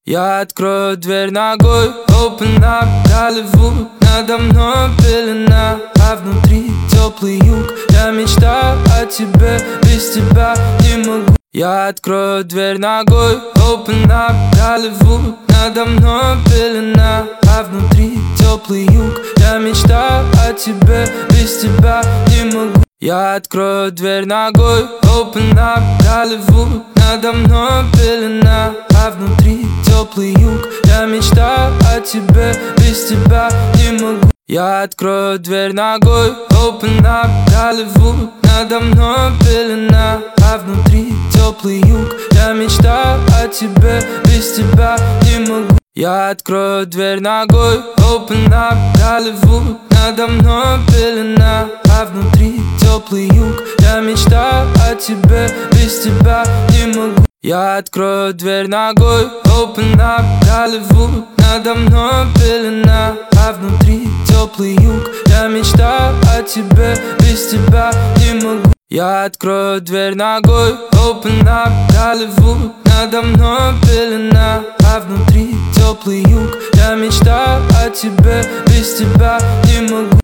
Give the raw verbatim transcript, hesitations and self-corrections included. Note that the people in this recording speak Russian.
Я открою дверь ногой, open up, Голливуд. Надо мной пелена, а внутри теплый юг. Я мечтаю о тебе, без тебя не могу. Я открою дверь ногой, open up, Голливуд. Надо мной пелена, а внутри теплый юг. Я мечтаю о тебе, без тебя не могу. Я открою дверь ногой, open up, Голливуд. Надо мной пелена, а внутри теплый юг. Я мечтаю о тебе, без тебя не могу. Я открою дверь ногой, open up, Голливуд. Надо мной пелена, а внутри теплый юг. Я мечтаю о тебе, без тебя не могу. Я открою дверь ногой, open up, Голливуд. Надо мной пелена, а внутри теплый юг. Я мечтаю о тебе, без тебя не могу. Я открою дверь ногой, open up, Голливуд. Надо мной пелена, а внутри теплый юг. Я мечтаю о тебе, без тебя не могу. Я открою дверь ногой, open up, Голливуд. Надо мной пелена, а внутри теплый юг. Я мечтаю о тебе, без тебя не могу.